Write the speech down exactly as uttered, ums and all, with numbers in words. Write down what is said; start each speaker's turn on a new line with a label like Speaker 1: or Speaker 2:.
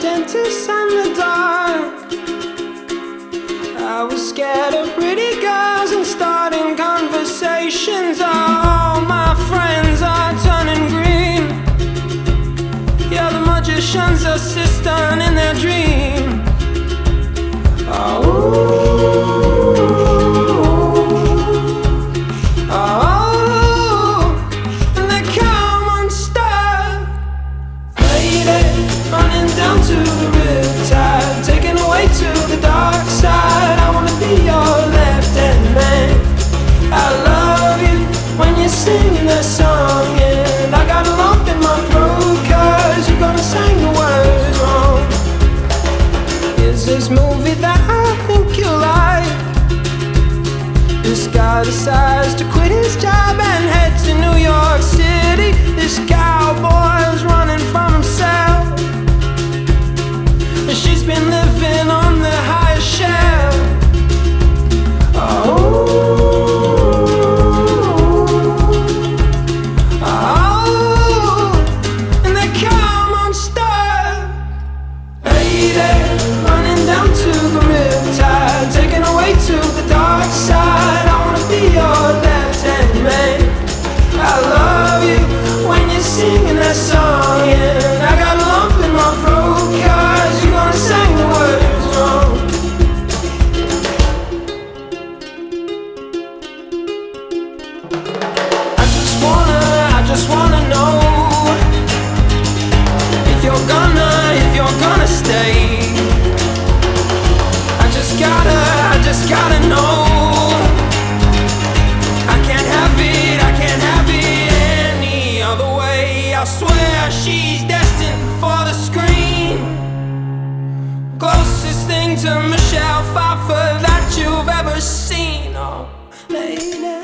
Speaker 1: dentist and the dark. I was scared of pretty girls and starting conversations. All my friends are turning green. Yeah, the magician's assistant in their dream. Oh. Down to the riptide, taken away to the dark side. I wanna be your left-hand man. I love you when you're singing that song, and I got a lump in my throat 'cause you're gonna sing the words wrong. Is this movie that I think you like? This guy decides to quit his job and head to New York City. This cowboy's running from himself. She's been living on the highest shelf. Oh, oh, and they come unstuck. Lady, running down to the riptide, taken away to the dark side. I wanna be your left-hand man. I love you when you're singing that song, and I got a lump in my throat 'cause you're gonna sing the words wrong. I just wanna, I just wanna know if you're gonna, if you're gonna stay. I just gotta, I just gotta know. I can't have it, I can't have it any other way. I swear she's destined for the screen. Closest thing to Michelle Pfeiffer that you've ever seen. Oh, lady.